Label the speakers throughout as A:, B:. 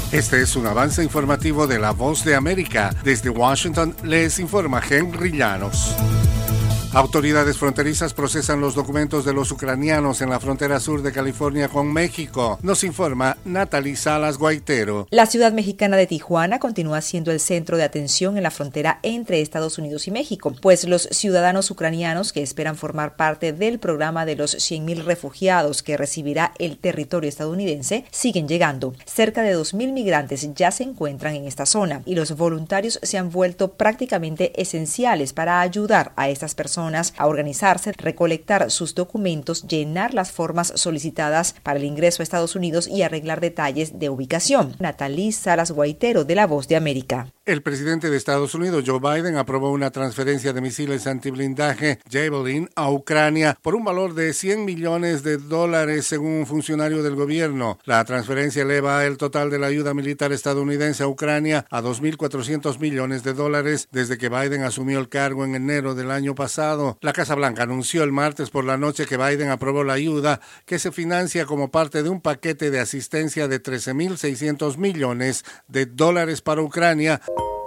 A: Este es un avance informativo de La Voz de América. Desde Washington les informa Henry Llanos. Autoridades fronterizas procesan los documentos de los ucranianos en la frontera sur de California con México. Nos informa Natalie Salas Guaitero.
B: La ciudad mexicana de Tijuana continúa siendo el centro de atención en la frontera entre Estados Unidos y México, pues los ciudadanos ucranianos que esperan formar parte del programa de los 100,000 refugiados que recibirá el territorio estadounidense siguen llegando. Cerca de 2,000 migrantes ya se encuentran en esta zona y los voluntarios se han vuelto prácticamente esenciales para ayudar a estas personas a organizarse, recolectar sus documentos, llenar las formas solicitadas para el ingreso a Estados Unidos y arreglar detalles de ubicación. Natalie Salas Guaitero, de La Voz de América.
A: El presidente de Estados Unidos, Joe Biden, aprobó una transferencia de misiles antiblindaje Javelin a Ucrania por un valor de $100 millones, según un funcionario del gobierno. La transferencia eleva el total de la ayuda militar estadounidense a Ucrania a $2,400 millones desde que Biden asumió el cargo en enero del año pasado. La Casa Blanca anunció el martes por la noche que Biden aprobó la ayuda, que se financia como parte de un paquete de asistencia de $13,600 millones para Ucrania.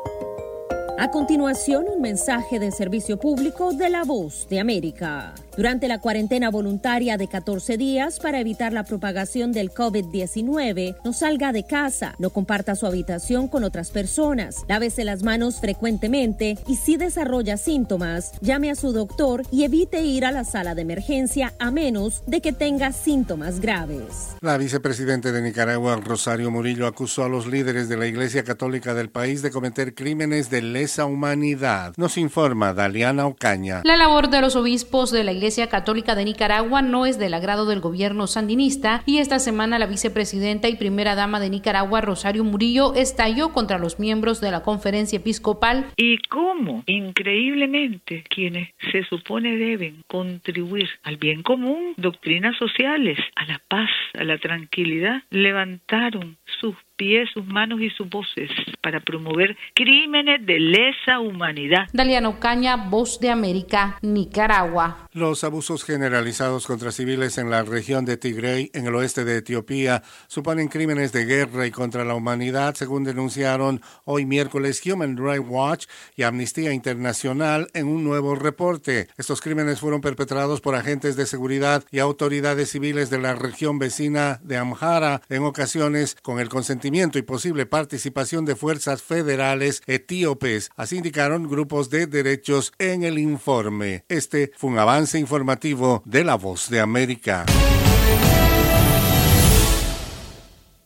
C: A continuación, un mensaje de servicio público de La Voz de América. Durante la cuarentena voluntaria de 14 días para evitar la propagación del COVID-19, no salga de casa, no comparta su habitación con otras personas, lávese las manos frecuentemente y si desarrolla síntomas, llame a su doctor y evite ir a la sala de emergencia a menos de que tenga síntomas graves.
A: La vicepresidenta de Nicaragua, Rosario Murillo, acusó a los líderes de la Iglesia Católica del país de cometer crímenes de lesa humanidad. Nos informa Daliana Ocaña.
D: La labor de los obispos de la Iglesia Católica de Nicaragua no es del agrado del gobierno sandinista y esta semana la vicepresidenta y primera dama de Nicaragua, Rosario Murillo, estalló contra los miembros de la conferencia episcopal.
E: ¿Y cómo? Increíblemente, quienes se supone deben contribuir al bien común, doctrinas sociales, a la paz, a la tranquilidad, levantaron sus pies, sus manos y sus voces para promover crímenes de lesa humanidad.
D: Daliana Ocaña, Voz de América, Nicaragua.
A: Los abusos generalizados contra civiles en la región de Tigray, en el oeste de Etiopía, suponen crímenes de guerra y contra la humanidad, según denunciaron hoy miércoles Human Rights Watch y Amnistía Internacional en un nuevo reporte. Estos crímenes fueron perpetrados por agentes de seguridad y autoridades civiles de la región vecina de Amhara, en ocasiones con el consentimiento y posible participación de fuerzas federales etíopes, así indicaron grupos de derechos en el informe. Este fue un avance informativo de La Voz de América.